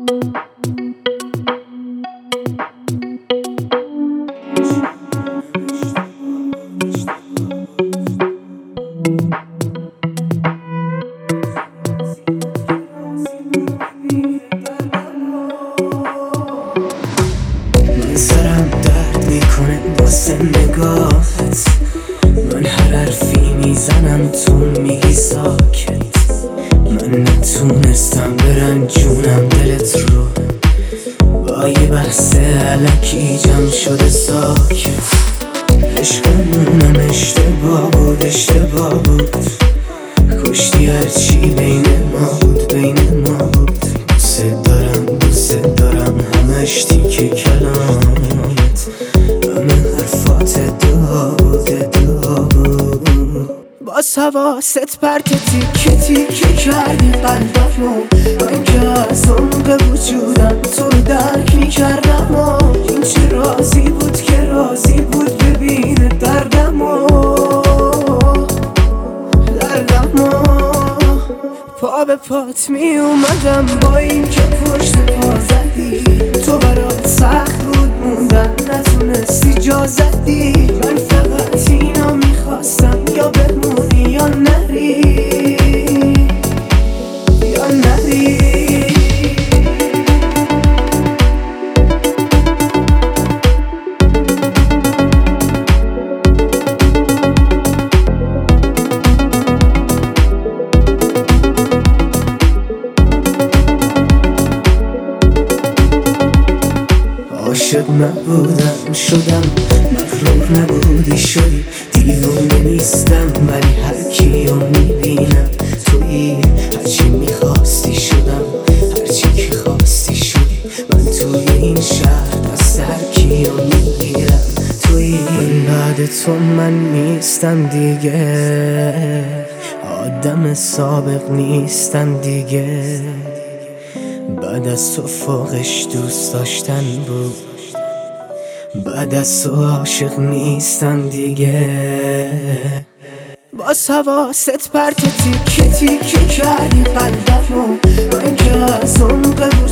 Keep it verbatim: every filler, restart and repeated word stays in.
سرم درد میکنه واسه نگاهت، من هر حرفی میزنم تو میگی ساکت. من نتونستم برنجونم دلت رو، با یه بحث علکی جمع شده ساکت. عشقمونم اشتباه بود اشتباه بود، کشتی هرچی بین ما بود بین ما بود. دوست دارم دوست دارم همش تیکه کلامت، همه حرفات دعا بود دعا بود. باز حواست پرت تیکه تیکه کردی قلبمو، من که از عمق وجودم تو رو درک میکردم. این چه رازی بود که رازی بود ببینه دردمو دردمو. پا به پات می اومدم با این که پشت پا زدی، تو برات سخت بود موندن نتونستی جا زدی. من فقط اینا میخواستم یا بمونی یا نری یا نری. عاشق نبودم شدم، مغرور نبودی شدی. دیوونه نیستم ولی هر کیو میبینم تویی، هرچی میخواستی شدم هرچی که خواستی شدی. من توی این شهر دست هر کیو میگیرم تویی. من بعد تو من نیستم دیگه، آدم سابق نیستم دیگه. بعد از تو فوقش دوست داشتن بود، بعد از تو عاشق نیستم دیگه. باز حواست پرت تیکه تیکه کردی قلبمو، من که از عمق